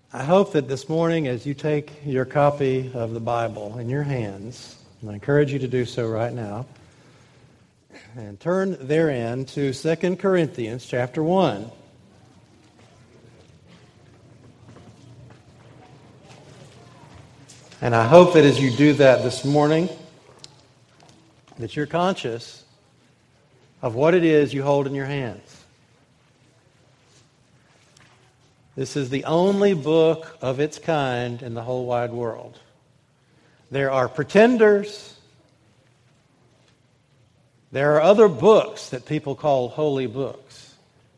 I hope that this morning, as you take your copy of the Bible in your hands, and I encourage you to do so right now, and turn therein to 2 Corinthians chapter 1. And I hope that as you do that this morning, that you're conscious of what it is you hold in your hands. This is the only book of its kind in the whole wide world. There are pretenders. There are other books that people call holy books.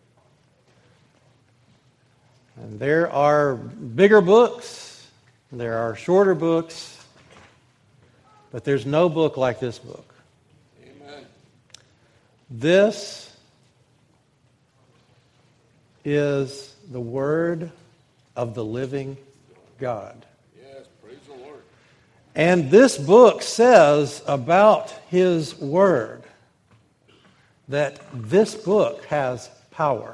And there are bigger books. There are shorter books. But there's no book like this book. Amen. This is the Word of the living God. Yes, praise the Lord. And this book says about His Word that this book has power.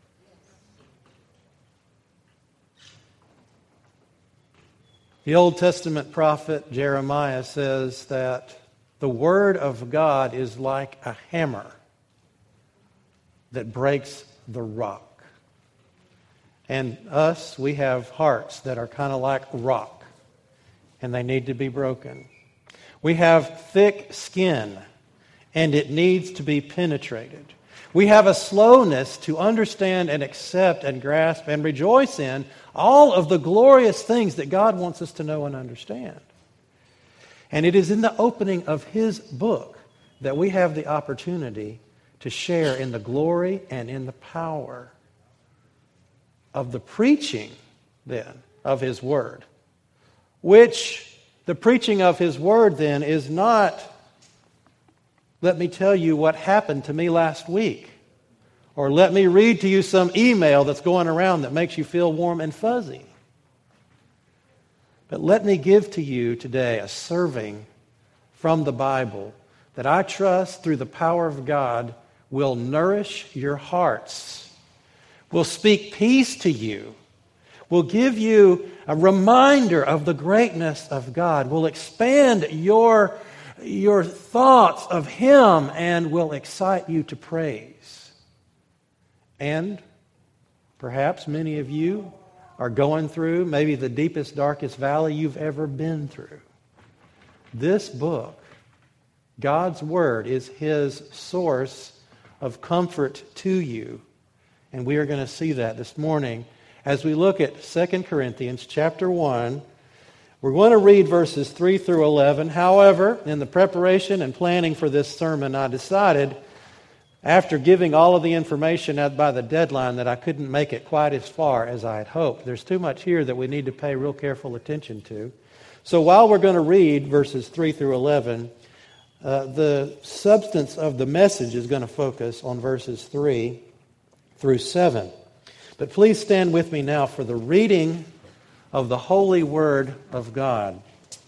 The Old Testament prophet Jeremiah says that the Word of God is like a hammer that breaks the rock. And us, we have hearts that are kind of like rock, and they need to be broken. We have thick skin, and it needs to be penetrated. We have a slowness to understand and accept and grasp and rejoice in all of the glorious things that God wants us to know and understand. And it is in the opening of His book that we have the opportunity to share in the glory and in the power of the preaching, then, of His Word. Which, the preaching of His Word, then, is not, let me tell you what happened to me last week. Or let me read to you some email that's going around that makes you feel warm and fuzzy. But let me give to you today a serving from the Bible that I trust through the power of God will nourish your hearts, will speak peace to you, will give you a reminder of the greatness of God, will expand your thoughts of Him, and will excite you to praise. And perhaps many of you are going through maybe the deepest, darkest valley you've ever been through. This book, God's Word, is His source of comfort to you. And we are going to see that this morning as we look at 2 Corinthians chapter 1. We're going to read verses 3 through 11. However, in the preparation and planning for this sermon, I decided, after giving all of the information out by the deadline, that I couldn't make it quite as far as I had hoped. There's too much here that we need to pay real careful attention to. So while we're going to read verses 3 through 11, the substance of the message is going to focus on verses 3 through 7. But please stand with me now for the reading of the holy Word of God.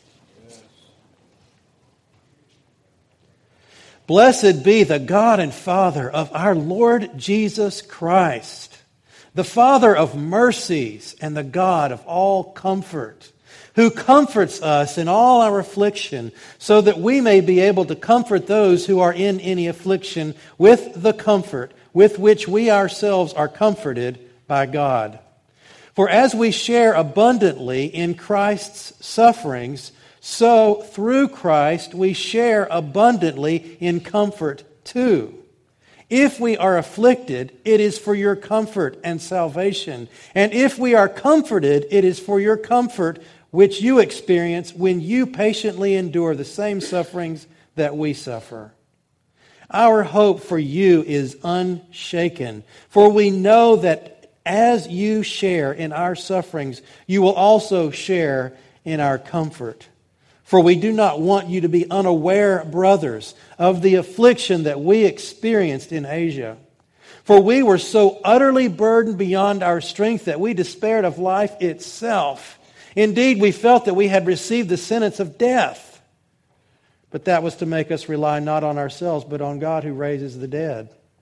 Blessed be the God and Father of our Lord Jesus Christ, the Father of mercies and the God of all comfort, who comforts us in all our affliction, so that we may be able to comfort those who are in any affliction with the comfort with which we ourselves are comforted by God. For as we share abundantly in Christ's sufferings, so through Christ we share abundantly in comfort too. If we are afflicted, it is for your comfort and salvation. And if we are comforted, it is for your comfort which you experience when you patiently endure the same sufferings that we suffer. Our hope for you is unshaken, for we know that as you share in our sufferings, you will also share in our comfort. For we do not want you to be unaware, brothers, of the affliction that we experienced in Asia. For we were so utterly burdened beyond our strength that we despaired of life itself. Indeed, we felt that we had received the sentence of death. But that was to make us rely not on ourselves, but on God who raises the dead.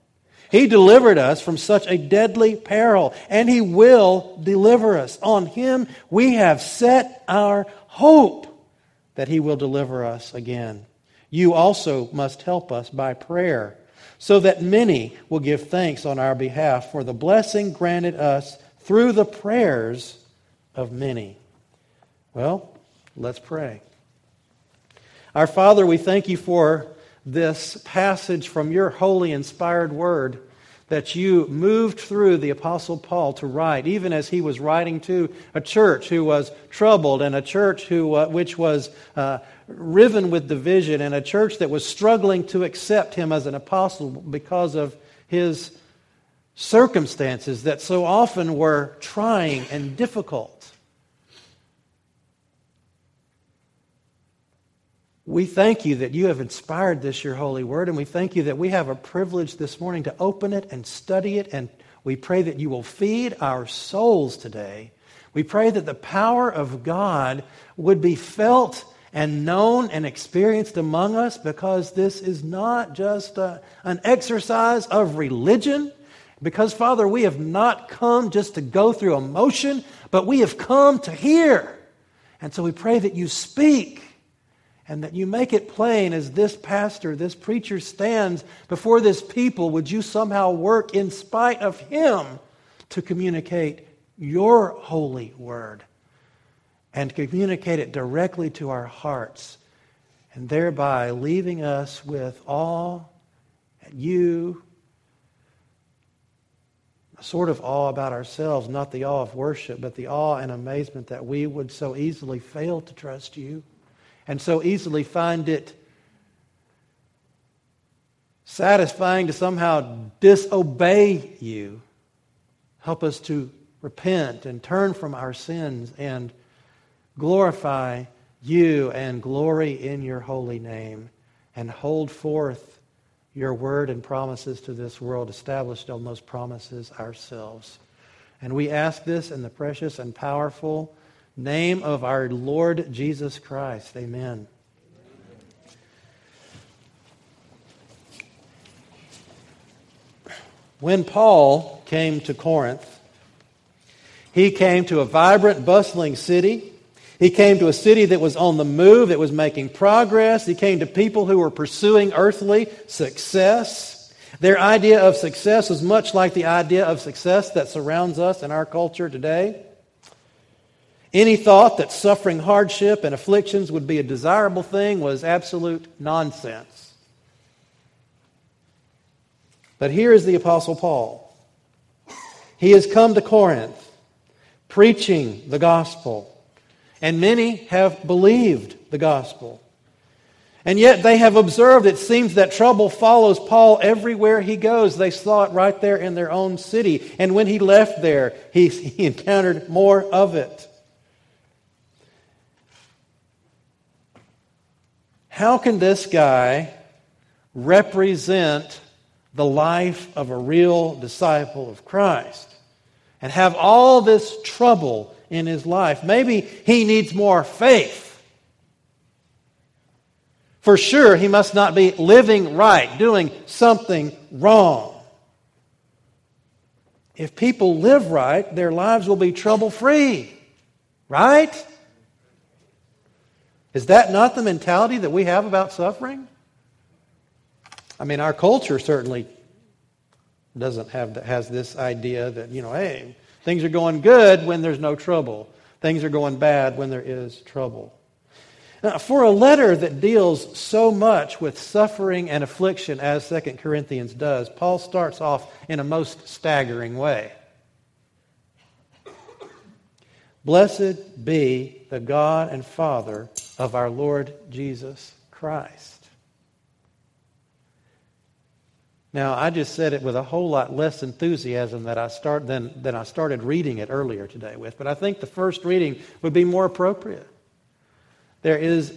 He delivered us from such a deadly peril, and He will deliver us. On Him we have set our hope that He will deliver us again. You also must help us by prayer, so that many will give thanks on our behalf for the blessing granted us through the prayers of many. Well, let's pray. Our Father, we thank You for this passage from Your holy, inspired Word that You moved through the Apostle Paul to write, even as he was writing to a church who was troubled, and a church which was riven with division, and a church that was struggling to accept him as an apostle because of his circumstances that so often were trying and difficult. We thank You that You have inspired this, Your holy word, and we thank You that we have a privilege this morning to open it and study it, and we pray that You will feed our souls today. We pray that the power of God would be felt and known and experienced among us, because this is not just an exercise of religion, because, Father, we have not come just to go through emotion, but we have come to hear. And so we pray that You speak, and that You make it plain as this pastor, this preacher stands before this people. Would You somehow work in spite of him to communicate Your holy word and communicate it directly to our hearts, and thereby leaving us with awe at You, a sort of awe about ourselves, not the awe of worship, but the awe and amazement that we would so easily fail to trust You, and so easily find it satisfying to somehow disobey You. Help us to repent and turn from our sins and glorify You and glory in Your holy name, and hold forth Your word and promises to this world, established on those promises ourselves. And we ask this in the precious and powerful name of our Lord Jesus Christ. Amen. When Paul came to Corinth, he came to a vibrant, bustling city. He came to a city that was on the move, that was making progress. He came to people who were pursuing earthly success. Their idea of success was much like the idea of success that surrounds us in our culture today. Any thought that suffering hardship and afflictions would be a desirable thing was absolute nonsense. But here is the Apostle Paul. He has come to Corinth preaching the gospel, and many have believed the gospel. And yet they have observed, it seems that trouble follows Paul everywhere he goes. They saw it right there in their own city. And when he left there, he encountered more of it. How can this guy represent the life of a real disciple of Christ and have all this trouble in his life? Maybe he needs more faith. For sure, he must not be living right, doing something wrong. If people live right, their lives will be trouble-free. Right? Is that not the mentality that we have about suffering? I mean, our culture certainly has this idea that, hey, things are going good when there's no trouble. Things are going bad when there is trouble. Now, for a letter that deals so much with suffering and affliction as 2 Corinthians does, Paul starts off in a most staggering way. Blessed be the God and Father of our Lord Jesus Christ. Now, I just said it with a whole lot less enthusiasm than I started reading it earlier today with, but I think the first reading would be more appropriate. There is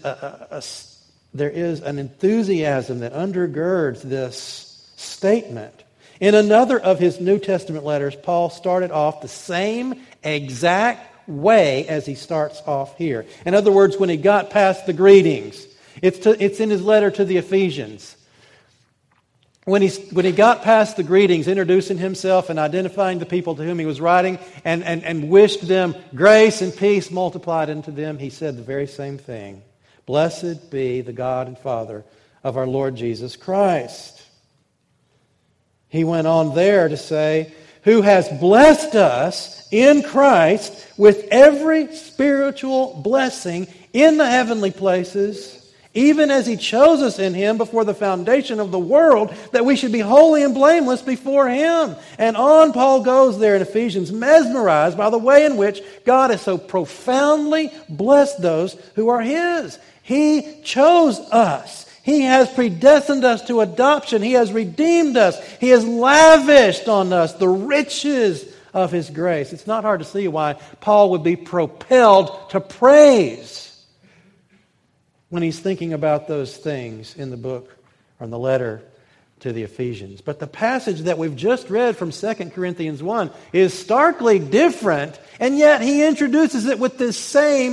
an enthusiasm that undergirds this statement. In another of his New Testament letters, Paul started off the same exact way as he starts off here. In other words, when he got past the greetings, it's in his letter to the Ephesians, when he got past the greetings, introducing himself and identifying the people to whom he was writing, and wished them grace and peace multiplied unto them, he said the very same thing. Blessed be the God and Father of our Lord Jesus Christ. He went on there to say, who has blessed us in Christ with every spiritual blessing in the heavenly places, even as He chose us in Him before the foundation of the world, that we should be holy and blameless before Him. And on Paul goes there in Ephesians, mesmerized by the way in which God has so profoundly blessed those who are His. He chose us. He has predestined us to adoption. He has redeemed us. He has lavished on us the riches of His grace. It's not hard to see why Paul would be propelled to praise when he's thinking about those things in the book or in the letter to the Ephesians. But the passage that we've just read from 2 Corinthians 1 is starkly different, and yet he introduces it with this same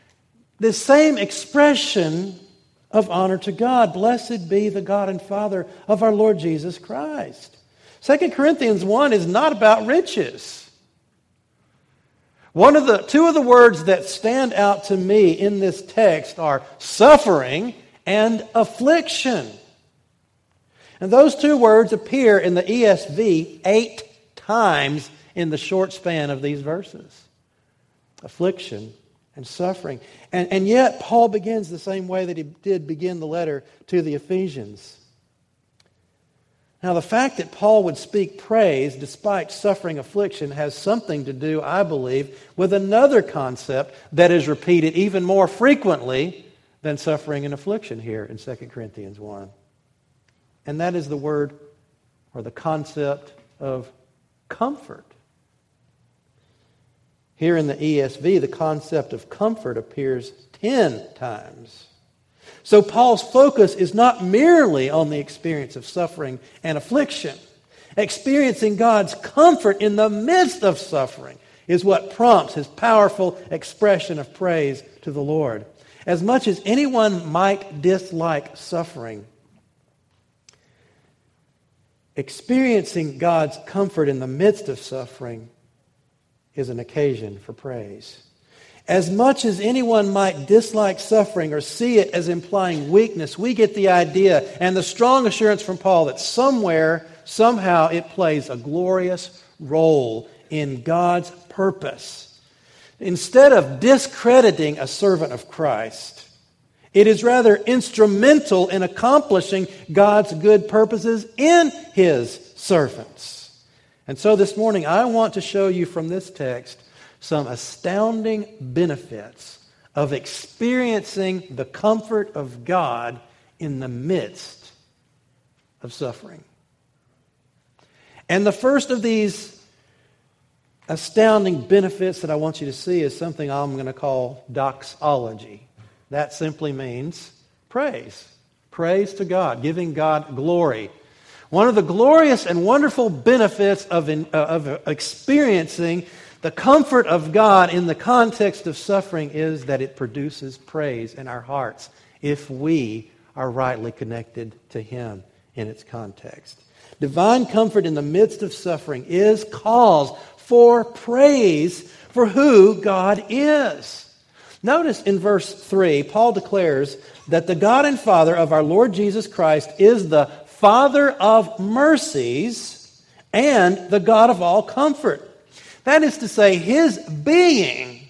expression of honor to God. Blessed be the God and Father of our Lord Jesus Christ. 2 Corinthians 1 is not about riches. Two of the words that stand out to me in this text are suffering and affliction. And those two words appear in the ESV 8 times in the short span of these verses. Affliction and suffering. And yet Paul begins the same way that he did begin the letter to the Ephesians. Now, the fact that Paul would speak praise despite suffering affliction has something to do, I believe, with another concept that is repeated even more frequently than suffering and affliction here in 2 Corinthians 1. And that is the word or the concept of comfort. Here in the ESV, the concept of comfort appears 10 times. So Paul's focus is not merely on the experience of suffering and affliction. Experiencing God's comfort in the midst of suffering is what prompts his powerful expression of praise to the Lord. As much as anyone might dislike suffering, experiencing God's comfort in the midst of suffering is an occasion for praise. As much as anyone might dislike suffering or see it as implying weakness, we get the idea and the strong assurance from Paul that somewhere, somehow, it plays a glorious role in God's purpose. Instead of discrediting a servant of Christ, it is rather instrumental in accomplishing God's good purposes in His servants. And so this morning, I want to show you from this text some astounding benefits of experiencing the comfort of God in the midst of suffering. And the first of these astounding benefits that I want you to see is something I'm going to call doxology. That simply means praise. Praise to God, giving God glory. One of the glorious and wonderful benefits of experiencing the comfort of God in the context of suffering is that it produces praise in our hearts if we are rightly connected to Him in its context. Divine comfort in the midst of suffering is cause for praise for who God is. Notice in verse 3, Paul declares that the God and Father of our Lord Jesus Christ is the Father of mercies and the God of all comfort. That is to say, His being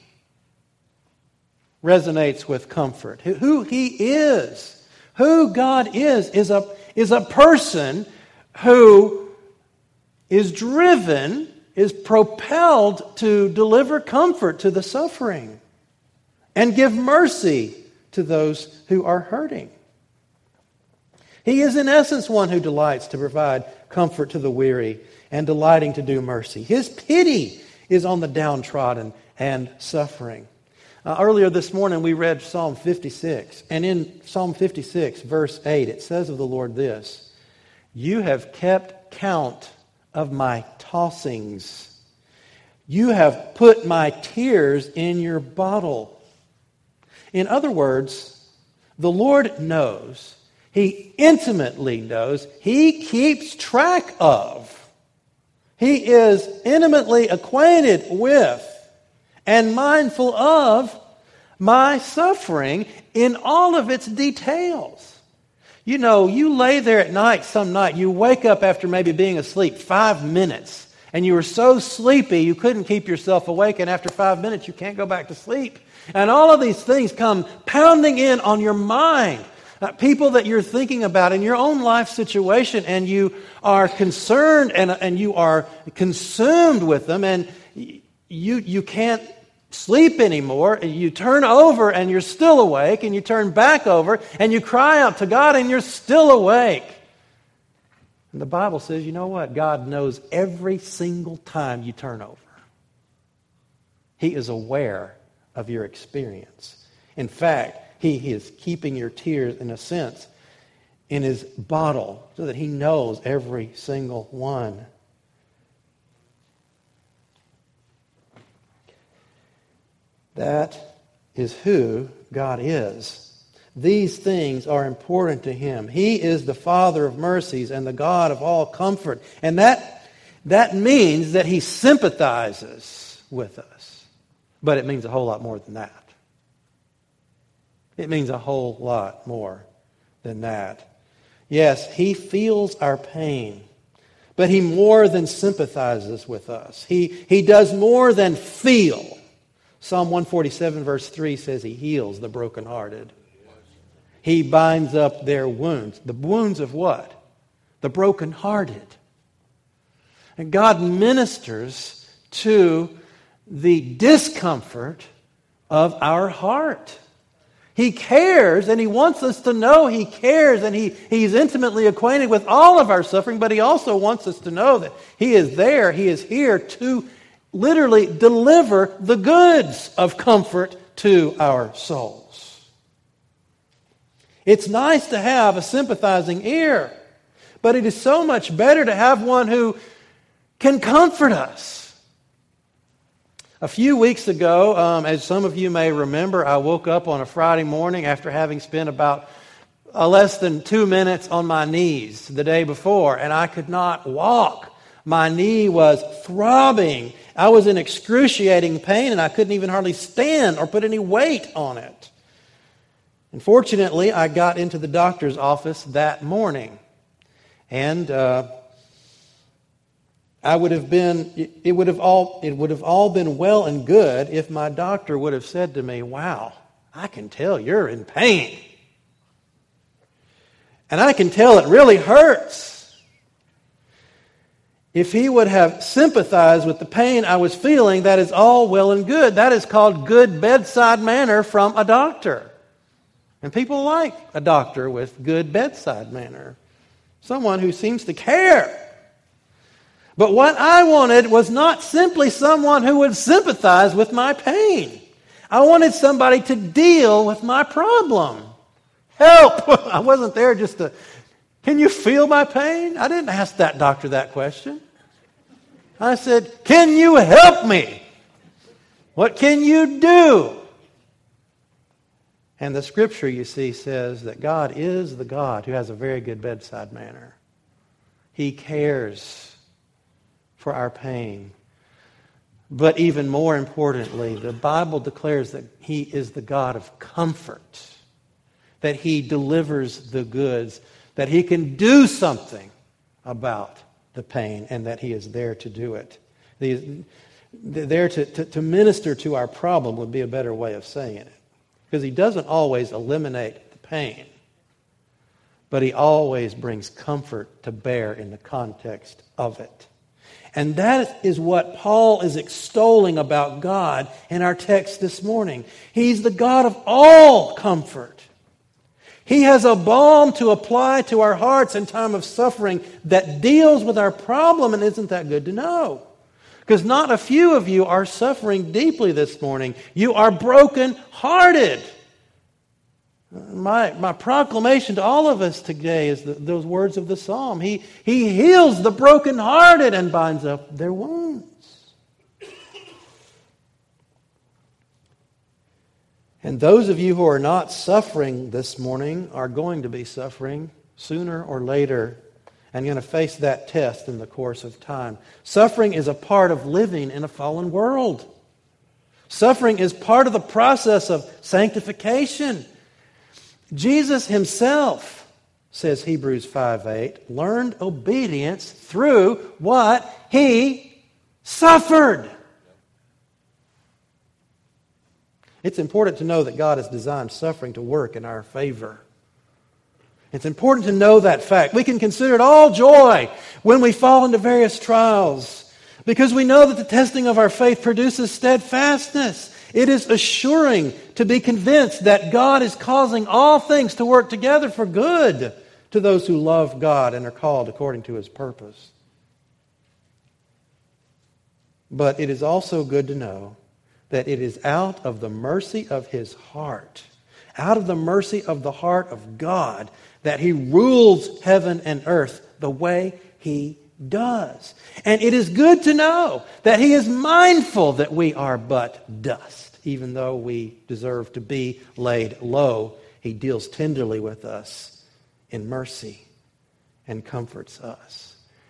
resonates with comfort. Who He is, who God is a person who is driven, is propelled to deliver comfort to the suffering and give mercy to those who are hurting. He is in essence one who delights to provide comfort to the weary and delighting to do mercy. His pity is on the downtrodden and suffering. Earlier this morning we read Psalm 56. And in Psalm 56, verse 8, it says of the Lord this: "You have kept count of my tossings. You have put my tears in your bottle." In other words, the Lord knows He intimately knows. He keeps track of. He is intimately acquainted with and mindful of my suffering in all of its details. You know, you lay there at night some night, you wake up after maybe being asleep 5 minutes, and you were so sleepy you couldn't keep yourself awake, and after 5 minutes you can't go back to sleep. And all of these things come pounding in on your mind. People that you're thinking about in your own life situation, and you are concerned and you are consumed with them, and you can't sleep anymore. You turn over and you're still awake, and you turn back over and you cry out to God and you're still awake. And the Bible says, you know what? God knows every single time you turn over. He is aware of your experience. In fact, He is keeping your tears, in a sense, in His bottle so that He knows every single one. That is who God is. These things are important to Him. He is the Father of mercies and the God of all comfort. And that means that He sympathizes with us. But it means a whole lot more than that. It means a whole lot more than that. Yes, He feels our pain, but He more than sympathizes with us. He does more than feel. Psalm 147 verse 3 says He heals the brokenhearted. He binds up their wounds. The wounds of what? The brokenhearted. And God ministers to the discomfort of our heart. He cares, and He wants us to know He cares, and He's intimately acquainted with all of our suffering, but He also wants us to know that He is there, He is here to literally deliver the goods of comfort to our souls. It's nice to have a sympathizing ear, but it is so much better to have one who can comfort us. A few weeks ago, as some of you may remember, I woke up on a Friday morning after having spent about less than 2 minutes on my knees the day before, and I could not walk. My knee was throbbing. I was in excruciating pain, and I couldn't even hardly stand or put any weight on it. Unfortunately, I got into the doctor's office that morning, and it would have all been well and good if my doctor would have said to me, "Wow, I can tell you're in pain. And I can tell it really hurts." If he would have sympathized with the pain I was feeling, that is all well and good. That is called good bedside manner from a doctor. And people like a doctor with good bedside manner. Someone who seems to care. But what I wanted was not simply someone who would sympathize with my pain. I wanted somebody to deal with my problem. Help! I wasn't there just to, can you feel my pain? I didn't ask that doctor that question. I said, can you help me? What can you do? And the scripture, you see, says that God is the God who has a very good bedside manner. He cares for our pain. But even more importantly, the Bible declares that He is the God of comfort, that He delivers the goods, that He can do something about the pain, and that He is there to do it. There to minister to our problem would be a better way of saying it. Because He doesn't always eliminate the pain, but He always brings comfort to bear in the context of it. And that is what Paul is extolling about God in our text this morning. He's the God of all comfort. He has a balm to apply to our hearts in time of suffering that deals with our problem, and isn't that good to know? Because not a few of you are suffering deeply this morning. You are broken-hearted. My proclamation to all of us today is those words of the psalm. He heals the brokenhearted and binds up their wounds. And those of you who are not suffering this morning are going to be suffering sooner or later, and you're going to face that test in the course of time. Suffering is a part of living in a fallen world. Suffering is part of the process of sanctification. Jesus himself, says Hebrews 5:8, learned obedience through what? He suffered. It's important to know that God has designed suffering to work in our favor. It's important to know that fact. We can consider it all joy when we fall into various trials, because we know that the testing of our faith produces steadfastness. It is assuring to be convinced that God is causing all things to work together for good to those who love God and are called according to His purpose. But it is also good to know that it is out of the mercy of His heart, out of the mercy of the heart of God, that He rules heaven and earth the way He does. And it is good to know that He is mindful that we are but dust. Even though we deserve to be laid low, He deals tenderly with us in mercy and comforts us.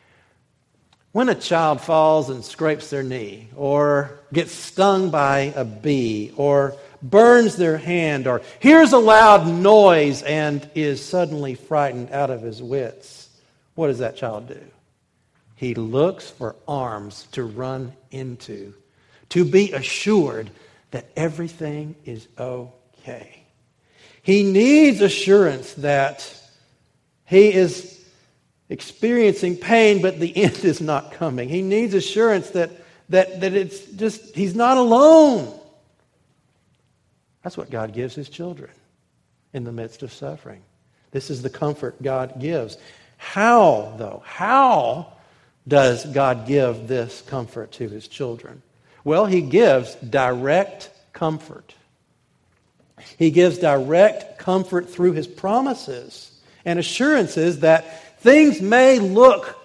When a child falls and scrapes their knee, or gets stung by a bee, or burns their hand, or hears a loud noise and is suddenly frightened out of his wits, what does that child do? He looks for arms to run into, to be assured that everything is okay. He needs assurance that he is experiencing pain, but the end is not coming. He needs assurance that it's just, he's not alone. That's what God gives His children in the midst of suffering. This is the comfort God gives. How, though? How does God give this comfort to His children? Well, He gives direct comfort. He gives direct comfort through His promises and assurances that things may look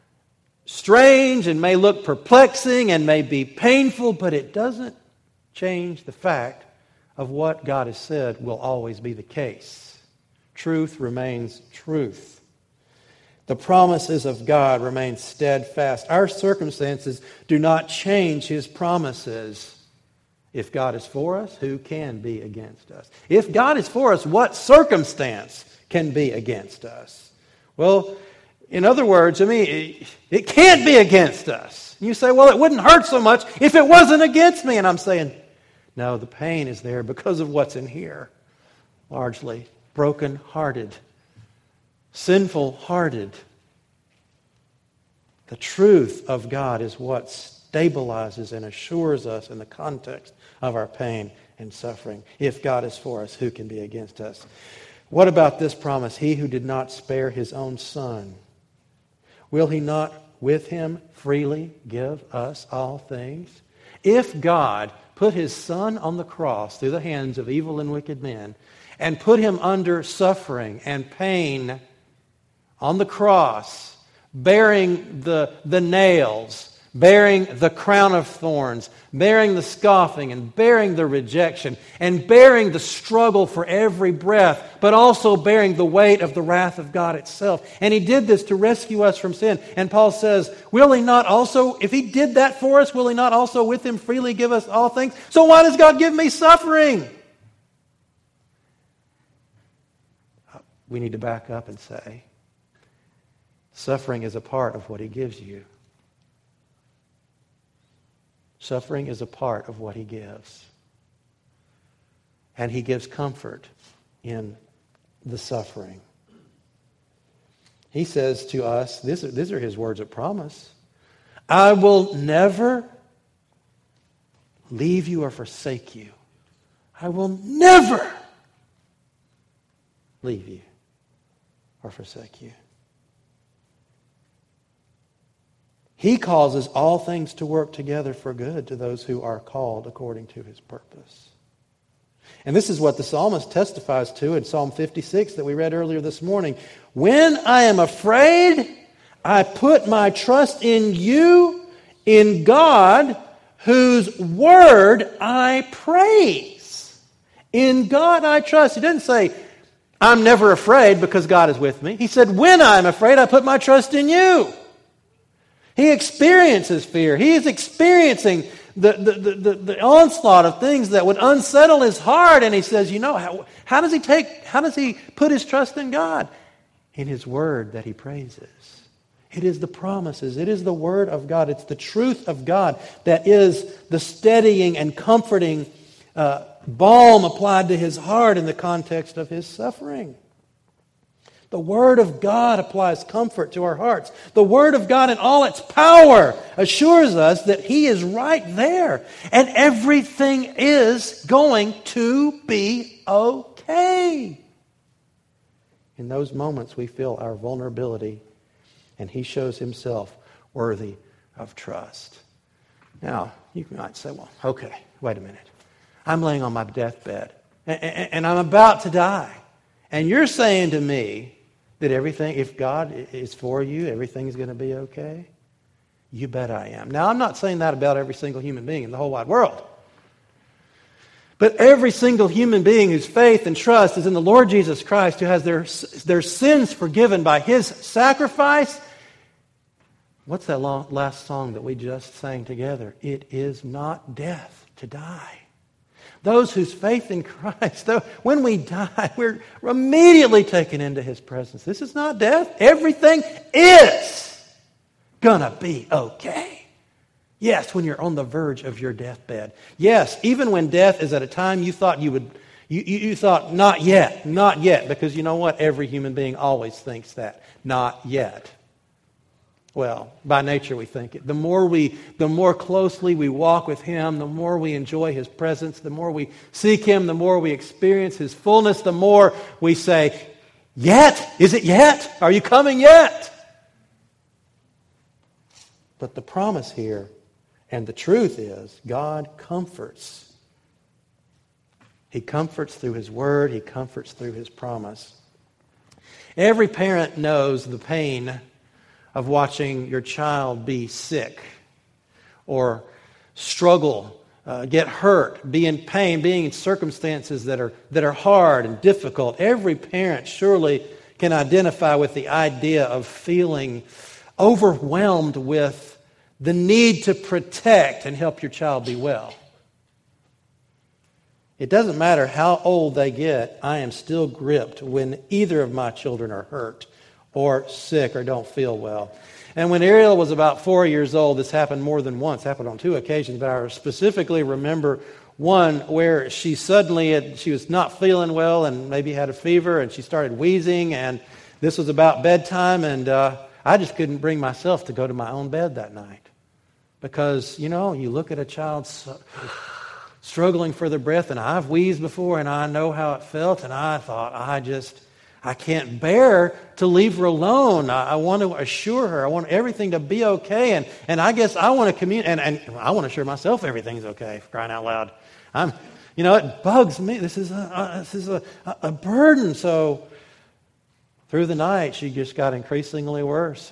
strange and may look perplexing and may be painful, but it doesn't change the fact of what God has said will always be the case. Truth remains truth. The promises of God remain steadfast. Our circumstances do not change His promises. If God is for us, who can be against us? If God is for us, what circumstance can be against us? Well, in other words, it can't be against us. You say, well, it wouldn't hurt so much if it wasn't against me. And I'm saying, no, the pain is there because of what's in here. Largely broken-hearted, sinful-hearted. The truth of God is what stabilizes and assures us in the context of our pain and suffering. If God is for us, who can be against us? What about this promise? He who did not spare His own Son, will He not with Him freely give us all things? If God put His Son on the cross through the hands of evil and wicked men and put Him under suffering and pain on the cross, bearing the nails, bearing the crown of thorns, bearing the scoffing and bearing the rejection, and bearing the struggle for every breath, but also bearing the weight of the wrath of God itself. And He did this to rescue us from sin. And Paul says, will He not also, if He did that for us, will He not also with Him freely give us all things? So why does God give me suffering? We need to back up and say, suffering is a part of what He gives you. Suffering is a part of what He gives. And He gives comfort in the suffering. He says to us, these are His words of promise, I will never leave you or forsake you. I will never leave you or forsake you. He causes all things to work together for good to those who are called according to His purpose. And this is what the psalmist testifies to in Psalm 56 that we read earlier this morning. When I am afraid, I put my trust in you, in God, whose word I praise. In God I trust. He didn't say, I'm never afraid because God is with me. He said, when I'm afraid, I put my trust in you. He experiences fear. He is experiencing the onslaught of things that would unsettle his heart. And he says, how does he put his trust in God? In his word that he praises. It is the promises. It is the word of God. It's the truth of God that is the steadying and comforting balm applied to his heart in the context of his suffering. The Word of God applies comfort to our hearts. The Word of God in all its power assures us that He is right there. And everything is going to be okay. In those moments we feel our vulnerability, and He shows Himself worthy of trust. Now, you might say, well, okay, wait a minute. I'm laying on my deathbed, and I'm about to die. And you're saying to me that everything, if God is for you, everything is going to be okay? You bet I am. Now, I'm not saying that about every single human being in the whole wide world. But every single human being whose faith and trust is in the Lord Jesus Christ, who has their sins forgiven by His sacrifice. What's that last song that we just sang together? It is not death to die. Those whose faith in Christ, though, when we die, we're immediately taken into His presence. This is not death. Everything is gonna be okay. Yes, when you're on the verge of your deathbed. Yes, even when death is at a time you thought you thought, not yet, because you know what? Every human being always thinks that. Not yet. Well, by nature we think it. The more closely we walk with Him, the more we enjoy His presence, the more we seek Him, the more we experience His fullness, the more we say, yet? Is it yet? Are you coming yet? But the promise here and the truth is God comforts. He comforts through His Word. He comforts through His promise. Every parent knows the pain of watching your child be sick or struggle, get hurt, be in pain, being in circumstances that are hard and difficult. Every parent surely can identify with the idea of feeling overwhelmed with the need to protect and help your child be well. It doesn't matter how old they get, I am still gripped when either of my children are hurt or sick or don't feel well. And when Ariel was about 4 years old, this happened more than once, happened on 2 occasions, but I specifically remember one where she was not feeling well and maybe had a fever and she started wheezing, and this was about bedtime, and I just couldn't bring myself to go to my own bed that night. Because, you look at a child struggling for their breath, and I've wheezed before and I know how it felt, and I thought, I can't bear to leave her alone. I want to assure her. I want everything to be okay. And I guess I want to communicate. And I want to assure myself everything's okay, for crying out loud. It bugs me. This is a burden. So through the night, she just got increasingly worse.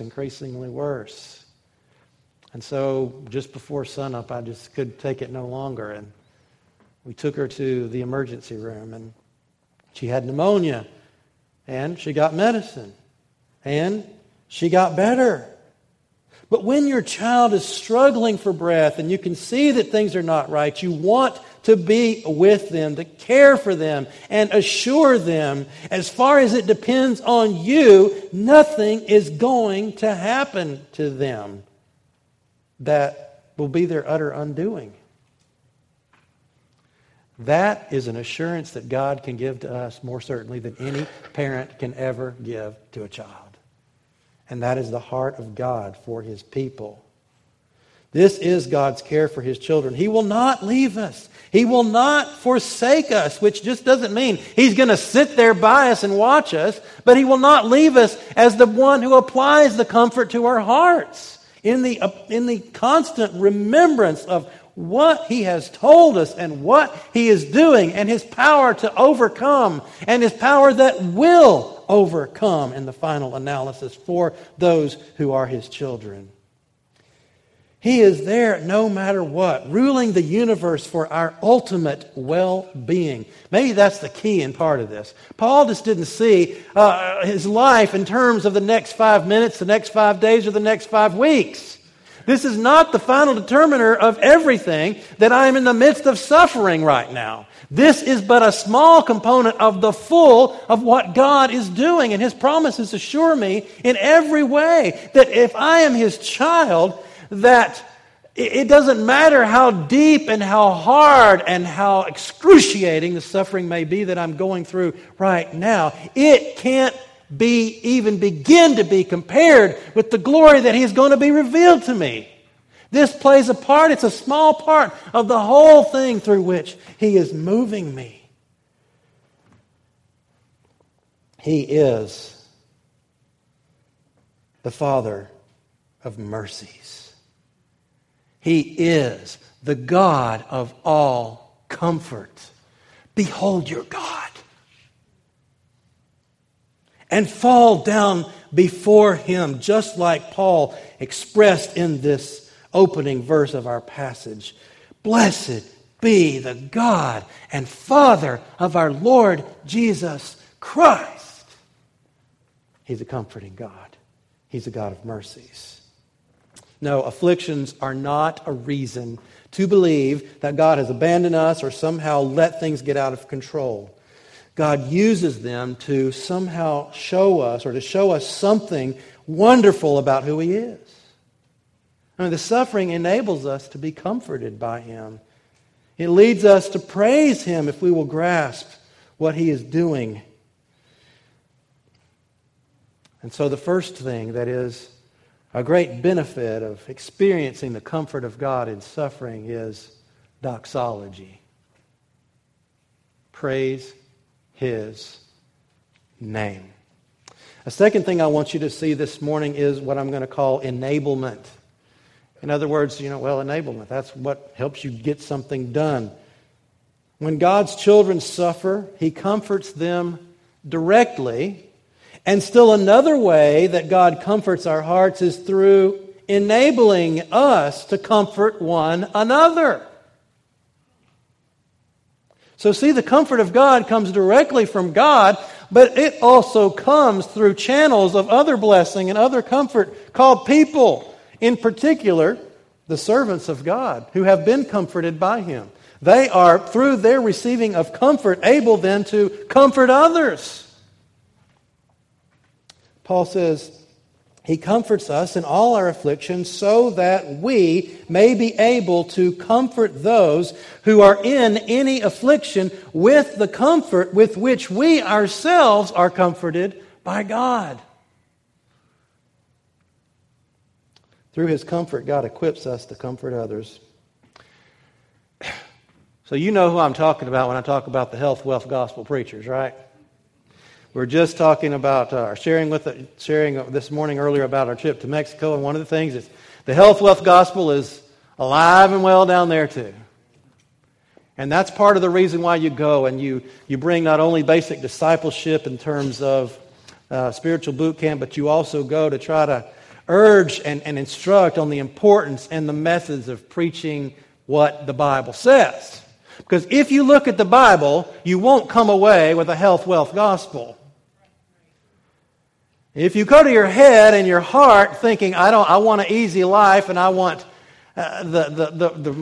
And so just before sunup, I just couldn't take it no longer. And we took her to the emergency room. And she had pneumonia. And she got medicine. And she got better. But when your child is struggling for breath and you can see that things are not right, you want to be with them, to care for them, and assure them, as far as it depends on you, nothing is going to happen to them that will be their utter undoing. That is an assurance that God can give to us more certainly than any parent can ever give to a child. And that is the heart of God for His people. This is God's care for His children. He will not leave us. He will not forsake us, which just doesn't mean He's going to sit there by us and watch us, but He will not leave us as the one who applies the comfort to our hearts in the constant remembrance of what He has told us and what He is doing, and His power to overcome, and His power that will overcome in the final analysis for those who are His children. He is there no matter what, ruling the universe for our ultimate well-being. Maybe that's the key in part of this. Paul just didn't see his life in terms of the next 5 minutes, the next 5 days, or the next 5 weeks. This is not the final determiner of everything, that I am in the midst of suffering right now. This is but a small component of the full of what God is doing. And His promises assure me in every way that if I am His child, that it doesn't matter how deep and how hard and how excruciating the suffering may be that I'm going through right now, it can't even begin to be compared with the glory that He's going to be revealed to me. This plays a part, it's a small part of the whole thing through which He is moving me. He is the Father of mercies. He is the God of all comfort. Behold your God. And fall down before Him, just like Paul expressed in this opening verse of our passage. Blessed be the God and Father of our Lord Jesus Christ. He's a comforting God. He's a God of mercies. No, afflictions are not a reason to believe that God has abandoned us or somehow let things get out of control. God uses them to somehow show us, or to show us something wonderful about who He is. I mean, the suffering enables us to be comforted by Him. It leads us to praise Him if we will grasp what He is doing. And so the first thing that is a great benefit of experiencing the comfort of God in suffering is doxology. Praise His name. A second thing I want you to see this morning is what I'm going to call enablement. In other words, enablement. That's what helps you get something done. When God's children suffer, He comforts them directly. And still another way that God comforts our hearts is through enabling us to comfort one another. So see, the comfort of God comes directly from God, but it also comes through channels of other blessing and other comfort called people. In particular, the servants of God who have been comforted by Him. They are, through their receiving of comfort, able then to comfort others. Paul says, He comforts us in all our afflictions so that we may be able to comfort those who are in any affliction with the comfort with which we ourselves are comforted by God. Through His comfort, God equips us to comfort others. So you know who I'm talking about when I talk about the health, wealth, gospel preachers, right? We're just talking about sharing this morning earlier about our trip to Mexico, and one of the things is the health, wealth gospel is alive and well down there too. And that's part of the reason why you go, and you bring not only basic discipleship in terms of spiritual boot camp, but you also go to try to urge and instruct on the importance and the methods of preaching what the Bible says. Because if you look at the Bible, you won't come away with a health, wealth gospel. If you go to your head and your heart thinking, I want an easy life and I want the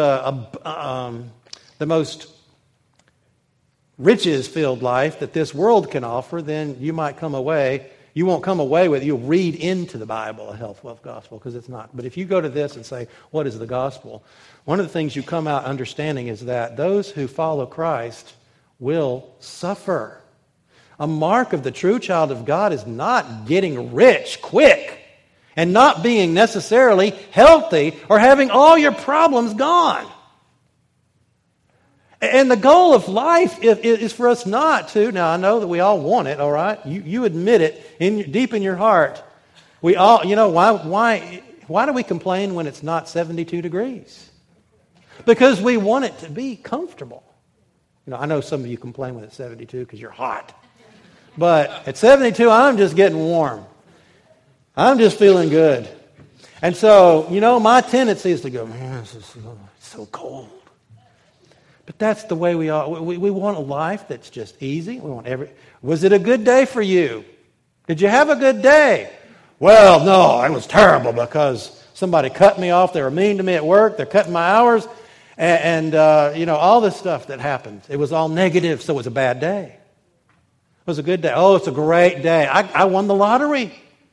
most riches-filled life that this world can offer, then you might come away. You won't come away with it. You'll read into the Bible a health, wealth gospel, because it's not. But if you go to this and say, what is the gospel? One of the things you come out understanding is that those who follow Christ will suffer. A mark of the true child of God is not getting rich quick and not being necessarily healthy or having all your problems gone. And the goal of life is for us not to. Now, I know that we all want it, all right? You admit it deep in your heart. We all, why do we complain when it's not 72 degrees? Because we want it to be comfortable. I know some of you complain when it's 72 because you're hot. But at 72, I'm just getting warm. I'm just feeling good. And so, my tendency is to go, man, this is so cold. But that's the way we are. We want a life that's just easy. Was it a good day for you? Did you have a good day? Well, no, it was terrible because somebody cut me off. They were mean to me at work. They're cutting my hours. And all this stuff that happened. It was all negative, so it was a bad day. It was a good day. Oh, it's a great day. I won the lottery.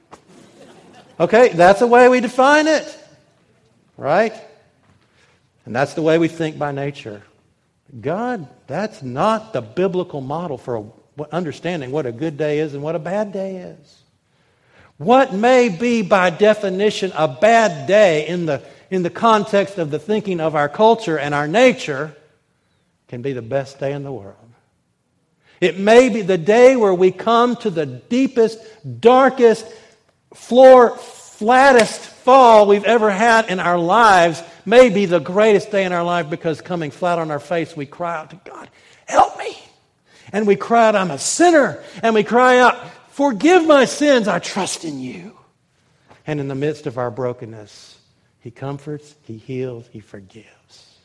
Okay, that's the way we define it. Right? And that's the way we think by nature. God, that's not the biblical model for understanding what a good day is and what a bad day is. What may be by definition a bad day in the context of the thinking of our culture and our nature can be the best day in the world. It may be the day where we come to the deepest, darkest, flattest fall we've ever had in our lives, may be the greatest day in our life because coming flat on our face, we cry out to God, help me. And we cry out, I'm a sinner. And we cry out, forgive my sins, I trust in you. And in the midst of our brokenness, He comforts, He heals, He forgives.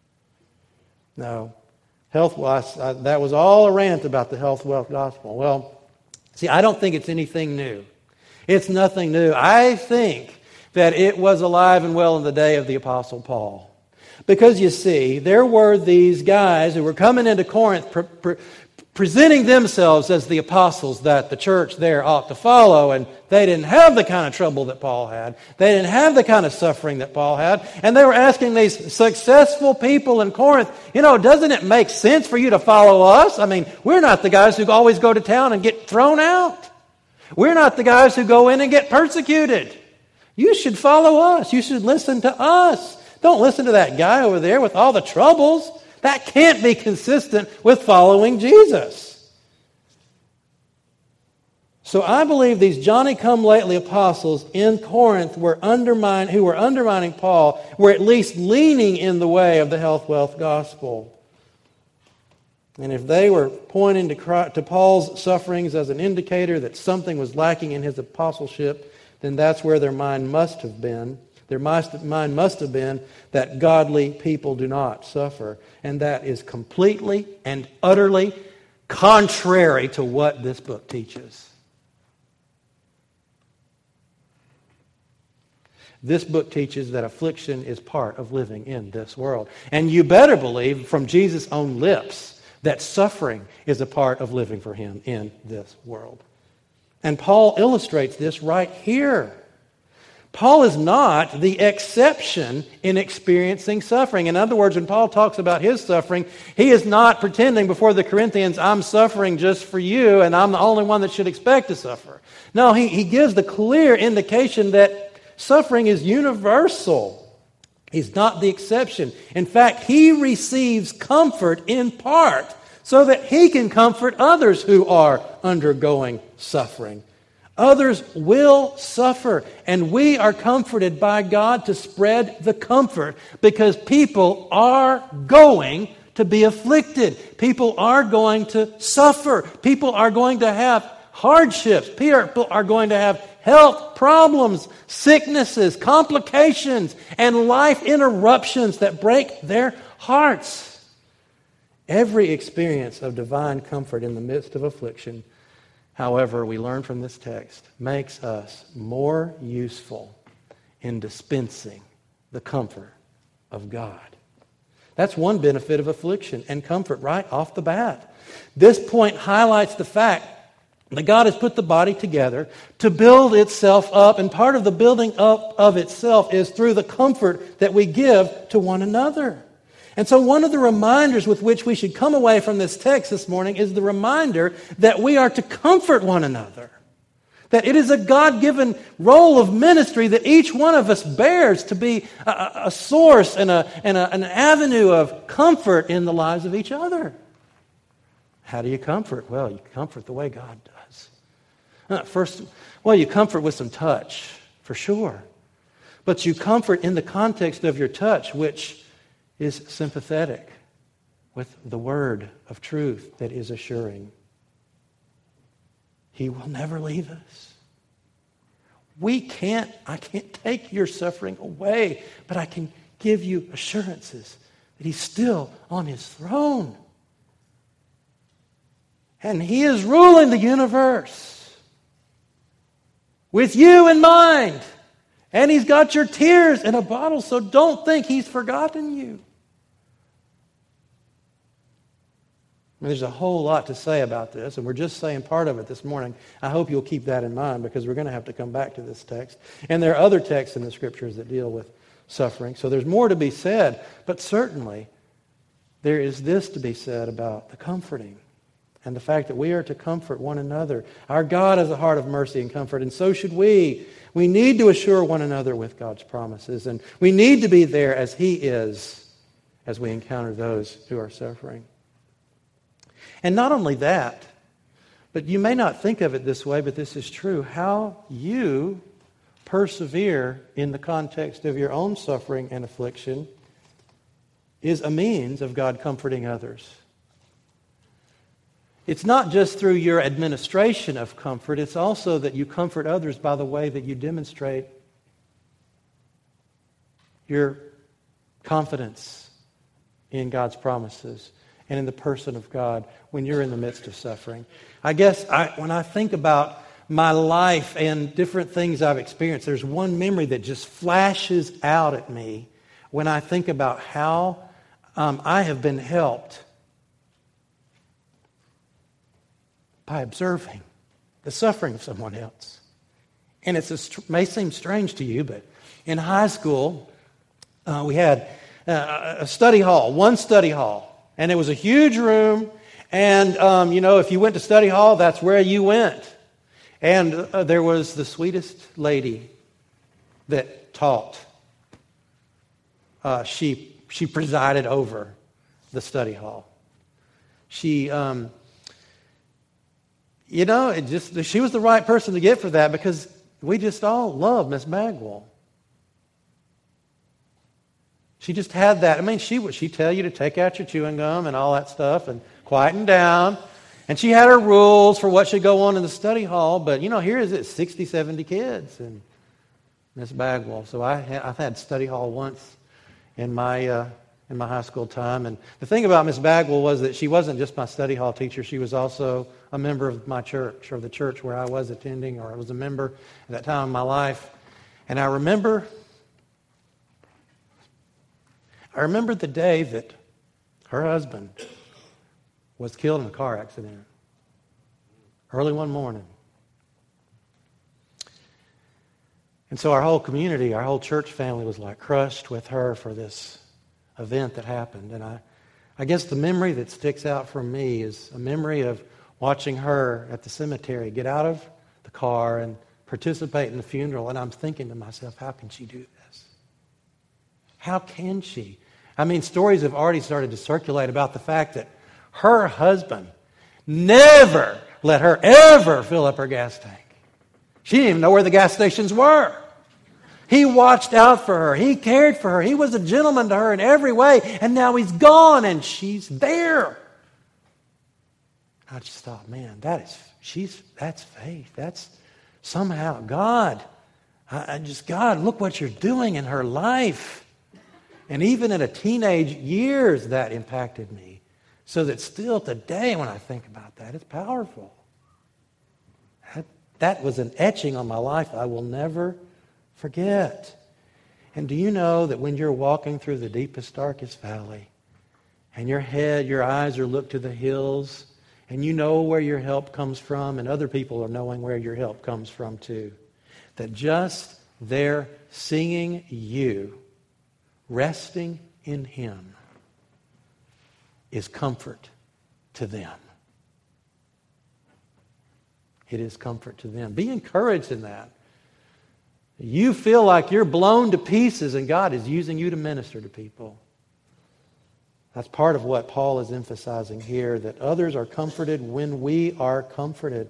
No, that was all a rant about the health, wealth gospel. Well, see, I don't think it's anything new. It's nothing new. I think that it was alive and well in the day of the Apostle Paul. Because you see, there were these guys who were coming into Corinth presenting themselves as the apostles that the church there ought to follow, and they didn't have the kind of trouble that Paul had. They didn't have the kind of suffering that Paul had, and they were asking these successful people in Corinth, doesn't it make sense for you to follow us? I mean, we're not the guys who always go to town and get thrown out. We're not the guys who go in and get persecuted. You should follow us. You should listen to us. Don't listen to that guy over there with all the troubles. That can't be consistent with following Jesus. So I believe these Johnny-come-lately apostles in Corinth who were undermining Paul, were at least leaning in the way of the health, wealth gospel. And if they were pointing to Paul's sufferings as an indicator that something was lacking in his apostleship, then that's where their mind must have been. Their mind must have been that godly people do not suffer. And that is completely and utterly contrary to what this book teaches. This book teaches that affliction is part of living in this world. And you better believe from Jesus' own lips that suffering is a part of living for Him in this world. And Paul illustrates this right here. Paul is not the exception in experiencing suffering. In other words, when Paul talks about his suffering, he is not pretending before the Corinthians, I'm suffering just for you and I'm the only one that should expect to suffer. No, he gives the clear indication that suffering is universal. He's not the exception. In fact, he receives comfort in part so that he can comfort others who are undergoing suffering. Others will suffer, and we are comforted by God to spread the comfort because people are going to be afflicted. People are going to suffer. People are going to have hardships. People are going to have health problems, sicknesses, complications, and life interruptions that break their hearts. Every experience of divine comfort in the midst of affliction, however, we learn from this text, makes us more useful in dispensing the comfort of God. That's one benefit of affliction and comfort right off the bat. This point highlights the fact that God has put the body together to build itself up, and part of the building up of itself is through the comfort that we give to one another. And so one of the reminders with which we should come away from this text this morning is the reminder that we are to comfort one another. That it is a God-given role of ministry that each one of us bears to be a source and an avenue of comfort in the lives of each other. How do you comfort? Well, you comfort the way God does. First, you comfort with some touch, for sure. But you comfort in the context of your touch, which is sympathetic with the word of truth that is assuring. He will never leave us. I can't take your suffering away, but I can give you assurances that He's still on His throne. And He is ruling the universe with you in mind. And He's got your tears in a bottle, so don't think He's forgotten you. There's a whole lot to say about this, and we're just saying part of it this morning. I hope you'll keep that in mind, because we're going to have to come back to this text. And there are other texts in the Scriptures that deal with suffering. So there's more to be said, but certainly there is this to be said about the comforting and the fact that we are to comfort one another. Our God has a heart of mercy and comfort, and so should we. We need to assure one another with God's promises, and we need to be there as He is as we encounter those who are suffering. And not only that, but you may not think of it this way, but this is true. How you persevere in the context of your own suffering and affliction is a means of God comforting others. It's not just through your administration of comfort, it's also that you comfort others by the way that you demonstrate your confidence in God's promises and in the person of God when you're in the midst of suffering. I guess when I think about my life and different things I've experienced, there's one memory that just flashes out at me when I think about how I have been helped by observing the suffering of someone else. And it may seem strange to you, but in high school, we had a study hall, one study hall. And it was a huge room. And, if you went to study hall, that's where you went. And there was the sweetest lady that taught. She presided over the study hall. She, she was the right person to get for that, because we just all love Miss Bagwell. She just had that. I mean, she'd tell you to take out your chewing gum and all that stuff and quieten down. And she had her rules for what should go on in the study hall. But, here is it, 60, 70 kids and Miss Bagwell. So I've had study hall once in my high school time. And the thing about Miss Bagwell was that she wasn't just my study hall teacher. She was also a member of my church, or the church where I was attending, or I was a member at that time of my life. And I remember the day that her husband was killed in a car accident. Early one morning. And so our whole community, our whole church family was like crushed with her for this event that happened. And I guess the memory that sticks out for me is a memory of watching her at the cemetery get out of the car and participate in the funeral. And I'm thinking to myself, how can she do this? How can she? I mean, stories have already started to circulate about the fact that her husband never let her ever fill up her gas tank. She didn't even know where the gas stations were. He watched out for her. He cared for her. He was a gentleman to her in every way. And now he's gone and she's there. I just thought, man, that's faith. That's somehow God. God, look what you're doing in her life. And even in a teenage years, that impacted me. So that still today, when I think about that, it's powerful. That was an etching on my life I will never forget. And do you know that when you're walking through the deepest, darkest valley, and your eyes are looked to the hills, and you know where your help comes from, and other people are knowing where your help comes from too, that just there seeing you, resting in Him, is comfort to them. It is comfort to them. Be encouraged in that. You feel like you're blown to pieces and God is using you to minister to people. That's part of what Paul is emphasizing here, that others are comforted when we are comforted.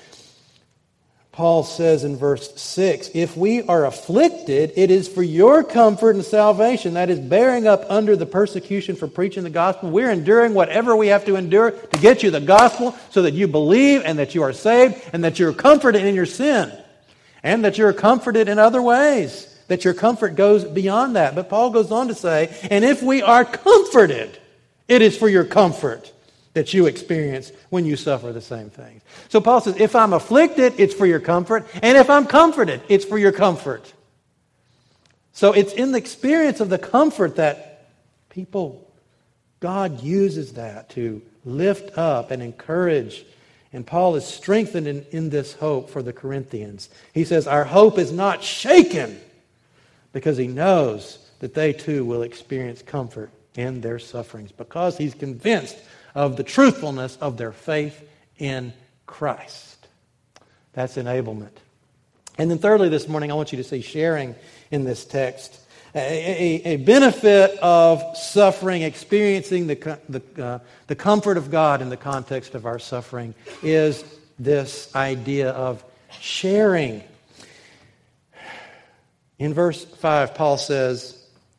Paul says in verse 6, if we are afflicted, it is for your comfort and salvation. That is, bearing up under the persecution for preaching the gospel. We're enduring whatever we have to endure to get you the gospel so that you believe and that you are saved and that you're comforted in your sin. and that you're comforted in other ways, that your comfort goes beyond that. But Paul goes on to say, and if we are comforted, it is for your comfort that you experience when you suffer the same things. So Paul says, if I'm afflicted, it's for your comfort, and if I'm comforted, it's for your comfort. So it's in the experience of the comfort that God uses that to lift up and encourage. And Paul is strengthened in this hope for the Corinthians. He says, our hope is not shaken because he knows that they too will experience comfort in their sufferings because he's convinced of the truthfulness of their faith in Christ. That's enablement. And then thirdly this morning, I want you to see sharing in this text. A benefit of suffering, experiencing the comfort of God in the context of our suffering is this idea of sharing. In verse 5, Paul says,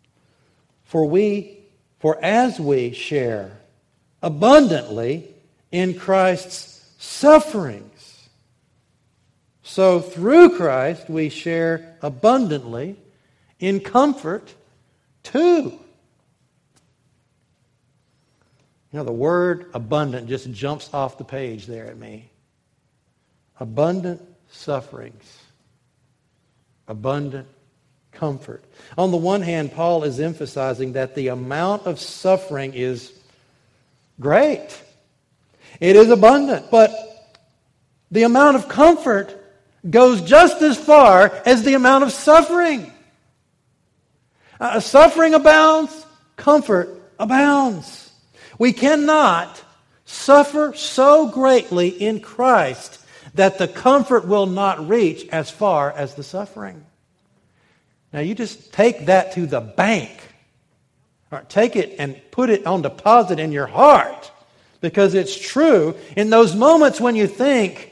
For as we share abundantly in Christ's sufferings, so through Christ we share abundantly in comfort too. You know, the word abundant just jumps off the page there at me. Abundant sufferings. Abundant comfort. On the one hand, Paul is emphasizing that the amount of suffering is great. It is abundant, but the amount of comfort goes just as far as the amount of suffering. Suffering abounds, comfort abounds. We cannot suffer so greatly in Christ that the comfort will not reach as far as the suffering. Now you just take that to the bank. Or take it and put it on deposit in your heart. Because it's true in those moments when you think,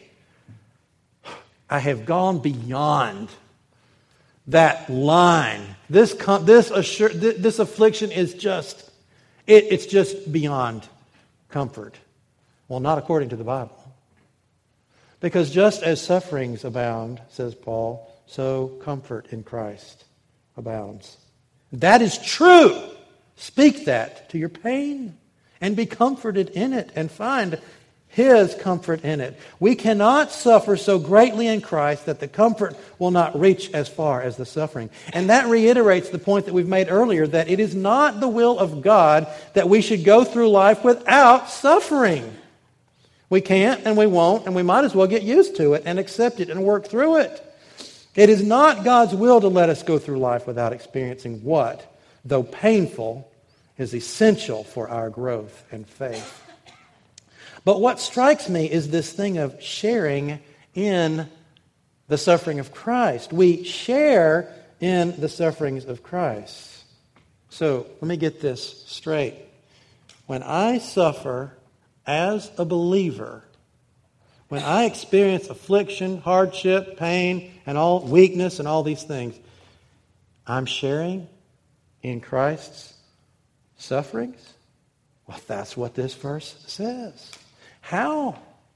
I have gone beyond that line. This affliction is just, it's just beyond comfort. Well, not according to the Bible. Because just as sufferings abound, says Paul, so comfort in Christ abounds. That is true. Speak that to your pain and be comforted in it and find His comfort in it. We cannot suffer so greatly in Christ that the comfort will not reach as far as the suffering. And that reiterates the point that we've made earlier, that it is not the will of God that we should go through life without suffering. We can't and we won't, and we might as well get used to it and accept it and work through it. It is not God's will to let us go through life without experiencing what, though painful, is essential for our growth and faith. But what strikes me is this thing of sharing in the suffering of Christ. We share in the sufferings of Christ. So let me get this straight. When I suffer as a believer, when I experience affliction, hardship, pain, and all weakness and all these things, I'm sharing in Christ's sufferings? Well, that's what this verse says. How?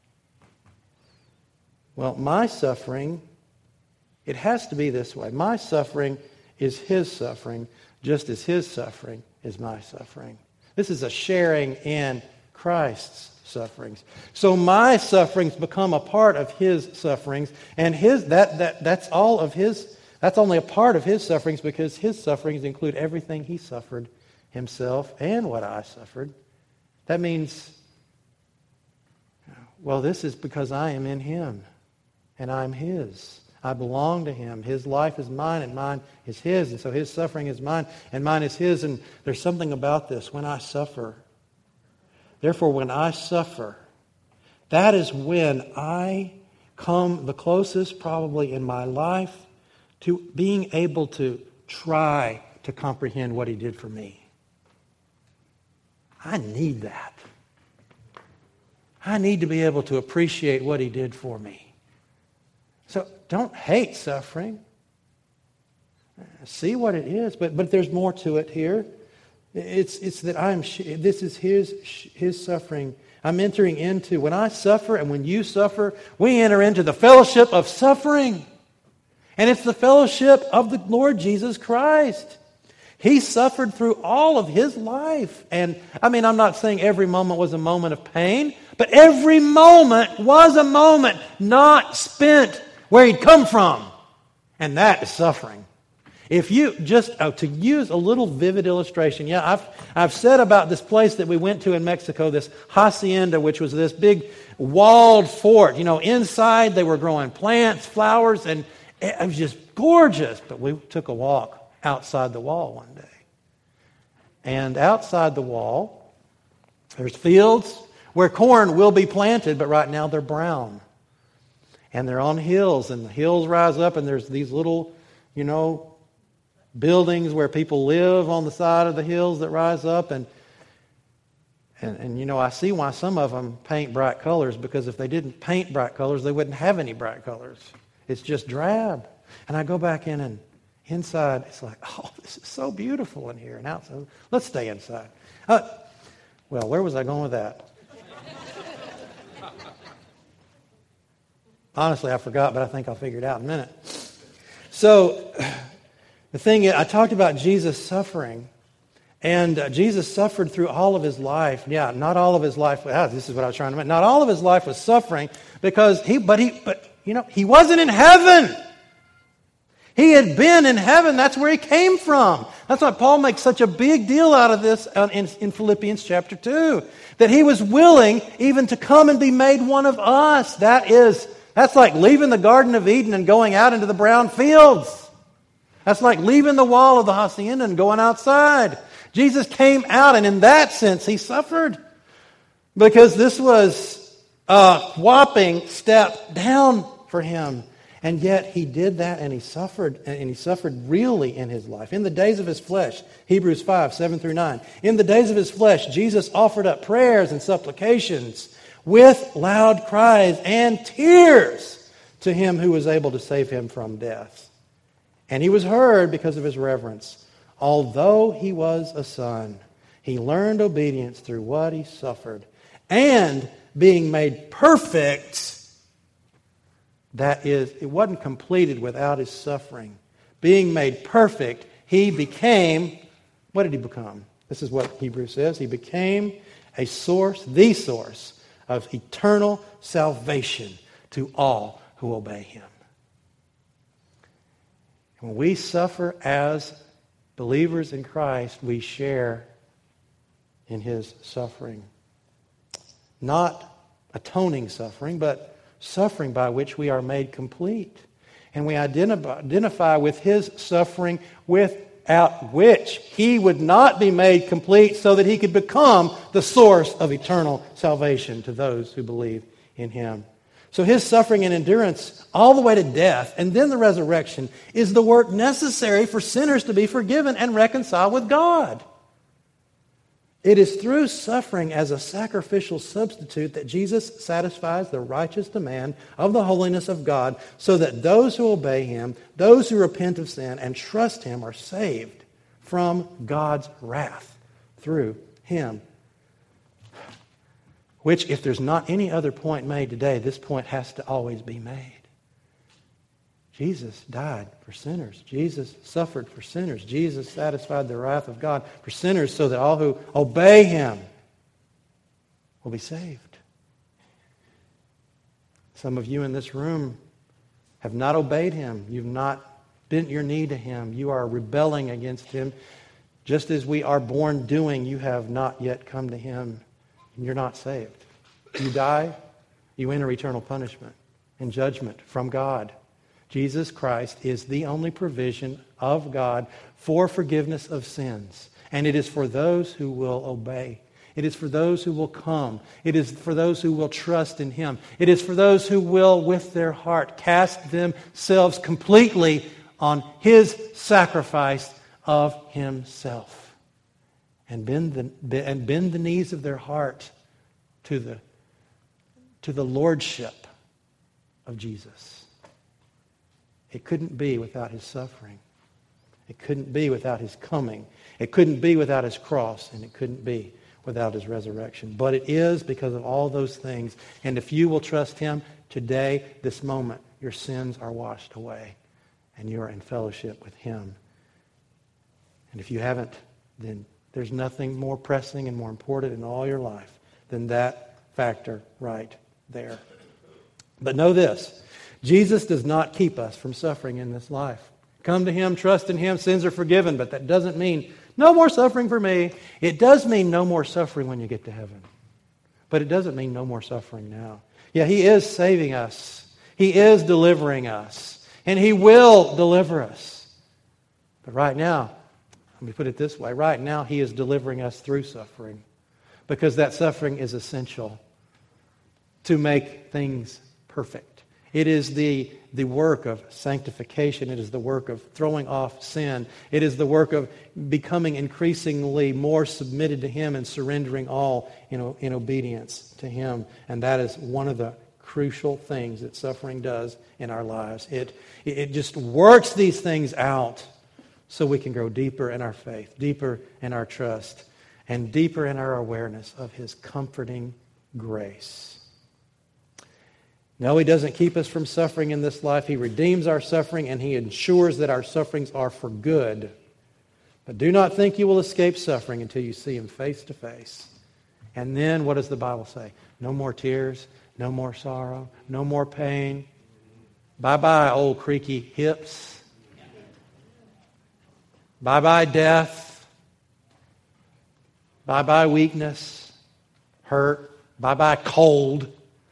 Well, my suffering, it has to be this way. My suffering is His suffering, just as His suffering is my suffering. This is a sharing in Christ's sufferings. So my sufferings become a part of His sufferings, and that's all of His. That's only a part of His sufferings because His sufferings include everything He suffered Himself and what I suffered. That means, well, this is because I am in Him and I'm His. I belong to Him. His life is mine and mine is His. And so His suffering is mine and mine is His. And there's something about this. When I suffer, therefore when I suffer, that is when I come the closest probably in my life to being able to try to comprehend what He did for me. I need that. I need to be able to appreciate what He did for me. So don't hate suffering. See what it is, but there's more to it here. It's that this is His suffering. I'm entering into, when I suffer and when you suffer, we enter into the fellowship of suffering. And it's the fellowship of the Lord Jesus Christ. He suffered through all of his life. And I'm not saying every moment was a moment of pain, but every moment was a moment not spent where he'd come from. And that is suffering. If you just, to use a little vivid illustration, I've said about this place that we went to in Mexico, this hacienda, which was this big walled fort. Inside they were growing plants, flowers, and it was just gorgeous. But we took a walk outside the wall one day. And outside the wall, there's fields where corn will be planted, but right now they're brown. And they're on hills, and the hills rise up, and there's these little, buildings where people live on the side of the hills that rise up. And I see why some of them paint bright colors, because if they didn't paint bright colors, they wouldn't have any bright colors. It's just drab. And I go back in, and inside, it's like, oh, this is so beautiful in here. And outside, let's stay inside. Where was I going with that? Honestly, I forgot, but I think I'll figure it out in a minute. So, the thing is, I talked about Jesus suffering. And Jesus suffered through all of his life. Yeah, not all of his life. This is what I was trying to make. Not all of his life was suffering, because he wasn't in heaven. He had been in heaven. That's where he came from. That's why Paul makes such a big deal out of this in Philippians chapter 2. That he was willing even to come and be made one of us. That's like leaving the Garden of Eden and going out into the brown fields. That's like leaving the wall of the hacienda and going outside. Jesus came out, and in that sense, he suffered. Because this was a whopping step down for him. And yet he did that, and he suffered really in his life. In the days of his flesh, Hebrews 5, 7 through 9. In the days of his flesh, Jesus offered up prayers and supplications with loud cries and tears to him who was able to save him from death. And he was heard because of his reverence. Although he was a son, he learned obedience through what he suffered. And being made perfect, that is, it wasn't completed without his suffering. Being made perfect, he became, what did he become? This is what Hebrews says. He became the source of eternal salvation to all who obey him. When we suffer as believers in Christ, we share in his suffering. Not atoning suffering, but suffering by which we are made complete. And we identify with his suffering, without which he would not be made complete, so that he could become the source of eternal salvation to those who believe in him. So his suffering and endurance all the way to death and then the resurrection is the work necessary for sinners to be forgiven and reconciled with God. It is through suffering as a sacrificial substitute that Jesus satisfies the righteous demand of the holiness of God, so that those who obey him, those who repent of sin and trust him, are saved from God's wrath through him. Which, if there's not any other point made today, this point has to always be made. Jesus died for sinners. Jesus suffered for sinners. Jesus satisfied the wrath of God for sinners, so that all who obey him will be saved. Some of you in this room have not obeyed him. You've not bent your knee to him. You are rebelling against him. Just as we are born doing, you have not yet come to him. And you're not saved. You die, you enter eternal punishment and judgment from God. Jesus Christ is the only provision of God for forgiveness of sins. And it is for those who will obey. It is for those who will come. It is for those who will trust in him. It is for those who will, with their heart, cast themselves completely on his sacrifice of himself. And bend the knees of their heart to the lordship of Jesus. It couldn't be without his suffering. It couldn't be without his coming. It couldn't be without his cross, and it couldn't be without his resurrection. But it is because of all those things. And if you will trust him today, this moment, your sins are washed away. and you are in fellowship with Him. And if you haven't, then there's nothing more pressing and more important in all your life than that factor right there. But know this, Jesus does not keep us from suffering in this life. Come to Him, trust in Him, sins are forgiven, but that doesn't mean no more suffering for me. It does mean no more suffering when you get to heaven. But it doesn't mean no more suffering now. Yeah, He is saving us. He is delivering us. And He will deliver us. But right now, let me put it this way. Right now, He is delivering us through suffering. Because that suffering is essential to make things perfect. It is the work of sanctification. It is the work of throwing off sin. It is the work of becoming increasingly more submitted to Him and surrendering all in obedience to Him. And that is one of the crucial things that suffering does in our lives. It just works these things out so we can grow deeper in our faith, deeper in our trust, and deeper in our awareness of His comforting grace. No, He doesn't keep us from suffering in this life. He redeems our suffering and He ensures that our sufferings are for good. But do not think you will escape suffering until you see Him face to face. And then what does the Bible say? No more tears, no more sorrow, no more pain. Bye-bye, old creaky hips. Bye-bye, death. Bye-bye, weakness, hurt. Bye-bye, cold.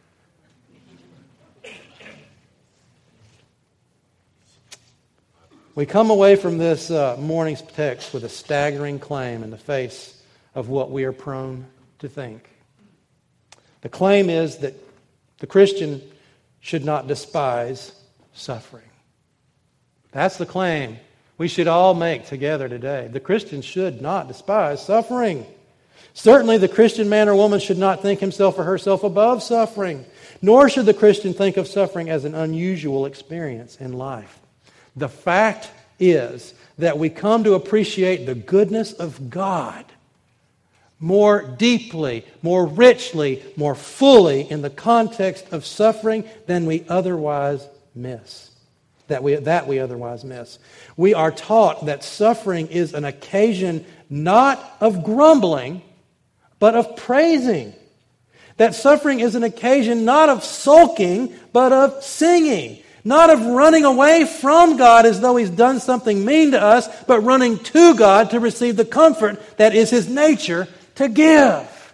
We come away from this morning's text with a staggering claim in the face of what we are prone to think. The claim is that the Christian should not despise suffering. That's the claim we should all make together today. The Christian should not despise suffering. Certainly the Christian man or woman should not think himself or herself above suffering, nor should the Christian think of suffering as an unusual experience in life. The fact is that we come to appreciate the goodness of God more deeply, more richly, more fully in the context of suffering than we otherwise miss. That we otherwise miss. We are taught that suffering is an occasion not of grumbling, but of praising. That suffering is an occasion not of sulking, but of singing. Not of running away from God as though He's done something mean to us, but running to God to receive the comfort that is His nature to give.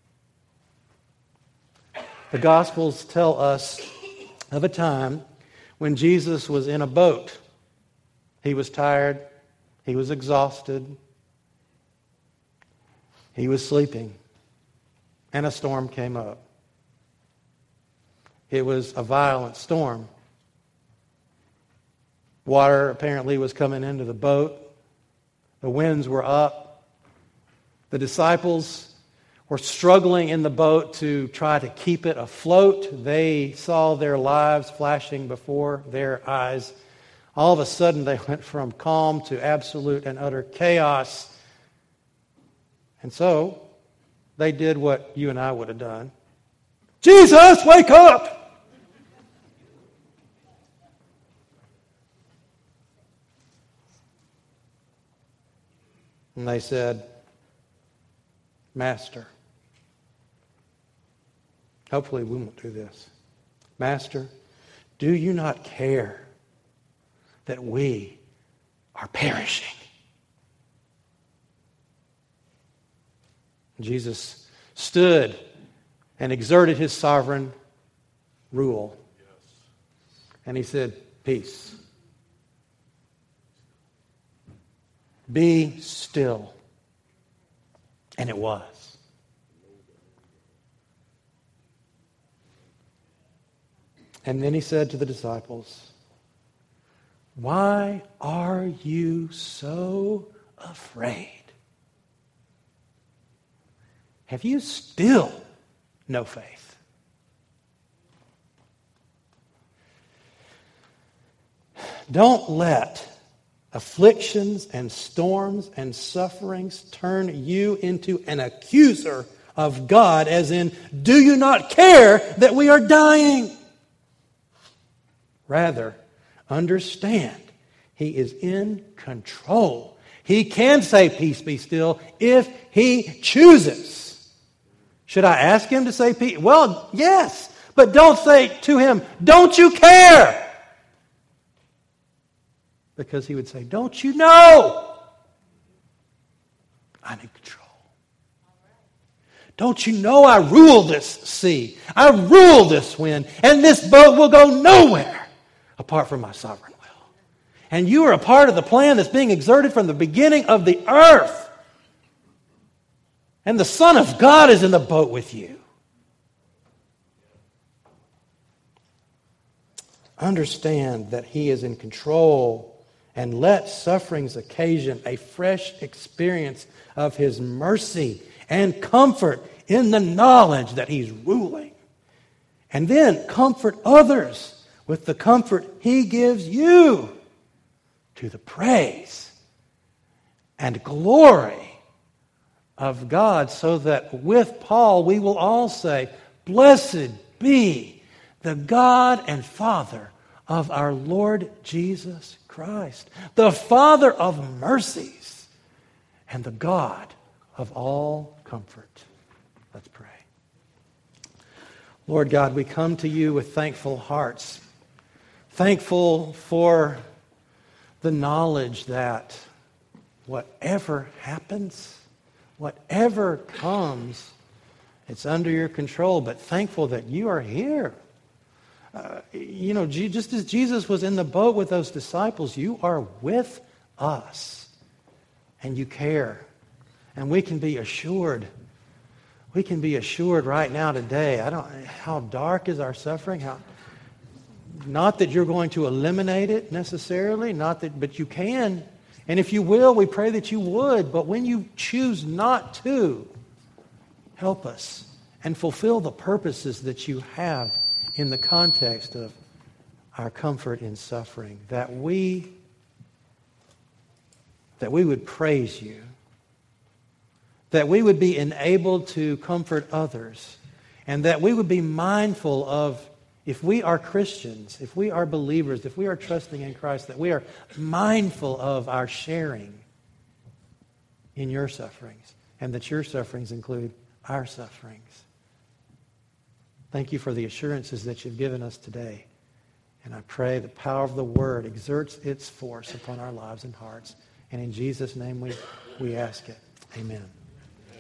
The Gospels tell us of a time when Jesus was in a boat. He was tired. He was exhausted. He was sleeping. And a storm came up. It was a violent storm. Water apparently was coming into the boat. The winds were up. The disciples were struggling in the boat to try to keep it afloat. They saw their lives flashing before their eyes. All of a sudden, they went from calm to absolute and utter chaos. And so, they did what you and I would have done. Jesus, wake up! And they said, Master, hopefully we won't do this. Master, do you not care that we are perishing? Jesus stood and exerted His sovereign rule. And He said, peace. Be still. And it was. And then He said to the disciples, why are you so afraid? Have you still no faith? Don't let afflictions and storms and sufferings turn you into an accuser of God, as in, do you not care that we are dying? Rather, understand He is in control. He can say, peace be still, if He chooses. Should I ask Him to say peace? Well, yes. But don't say to Him, don't you care? Because He would say, don't you know? I'm in control. Don't you know I rule this sea? I rule this wind, and this boat will go nowhere apart from my sovereign will. And you are a part of the plan that's being exerted from the beginning of the earth. And the Son of God is in the boat with you. Understand that He is in control, and let sufferings occasion a fresh experience of His mercy and comfort in the knowledge that He's ruling. And then comfort others with the comfort He gives you, to the praise and glory of God, so that with Paul we will all say, blessed be the God and Father of our Lord Jesus Christ, the Father of mercies and the God of all comfort. Let's pray. Lord God, we come to you with thankful hearts, thankful for the knowledge that whatever happens, whatever comes, it's under your control, but thankful that you are here. Just as Jesus was in the boat with those disciples, you are with us, and you care. And we can be assured. We can be assured right now today. How dark is our suffering? Not that you're going to eliminate it necessarily, but you can. And if you will, we pray that you would. But when you choose not to, help us and fulfill the purposes that you have in the context of our comfort in suffering. That we would praise you. That we would be enabled to comfort others, and that we would be mindful of, if we are Christians, if we are believers, if we are trusting in Christ, that we are mindful of our sharing in your sufferings, and that your sufferings include our sufferings. Thank you for the assurances that you've given us today, and I pray the power of the Word exerts its force upon our lives and hearts, and in Jesus' name we ask it. Amen.